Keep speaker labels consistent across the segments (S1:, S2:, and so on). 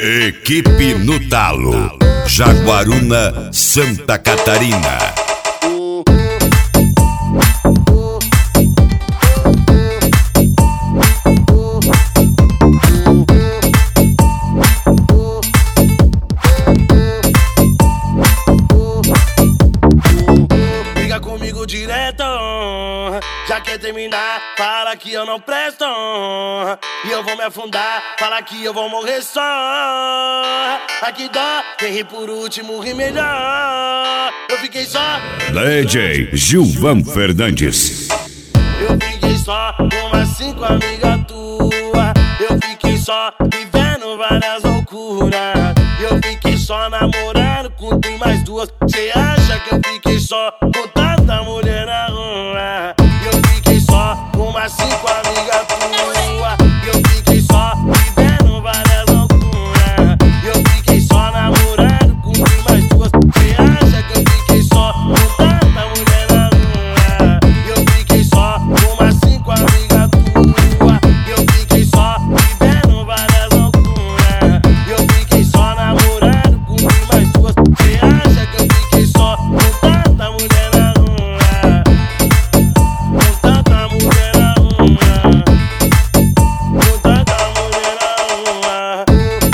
S1: Equipe no Talo, Jaguaruna, Santa Catarina.
S2: Liga comigo direto, já quer terminar, fala que eu não presto. E eu vou me afundar, fala que eu vou morrer só. Aqui dó, quem ri por último ri melhor. Eu fiquei só
S1: DJ Gilvan Fernandes.
S2: Eu fiquei só com umas 5 amigas tuas. Eu fiquei só vivendo várias loucuras. Eu fiquei só namorando com tu e mais duas. Cê acha que eu fiquei só com tanta mulher na rua? Eu fiquei só com umas 5 amigas tuas. Eu fiquei só vivendo várias loucuras. Eu fiquei só namorando com tu e mais duas. Cê acha que eu fiquei só com tanta mulher na rua? Eu fiquei só com umas 5 amigas tuas. Eu fiquei só vivendo várias loucuras. Eu fiquei só namorando com tu e mais duas. Cê acha que eu fiquei só com tanta mulher na rua? Com tanta mulher na rua. Com tanta mulher na rua.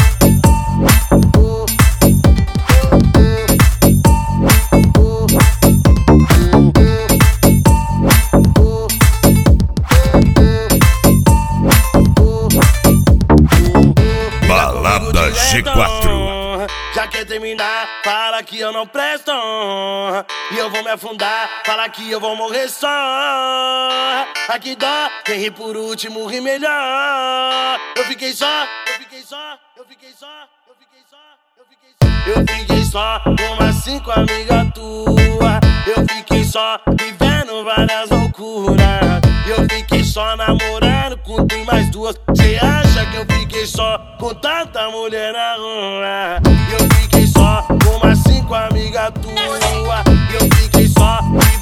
S1: Balada G4.
S2: Já quer terminar, fala que eu não presto. E eu vou me afundar, fala que eu vou morrer só. Aqui dó, quem ri por último ri melhor. Eu fiquei só, eu fiquei só, eu fiquei só, eu fiquei só, eu fiquei só. Eu fiquei só com umas 5 amigas tuas. Eu fiquei só vivendo várias loucuras. Eu fiquei só namorando com tu e mais duas. Cê acha que eu fiquei só com tanta mulher na rua? Eu fiquei só com umas 5 amigas tuas. Eu fiquei só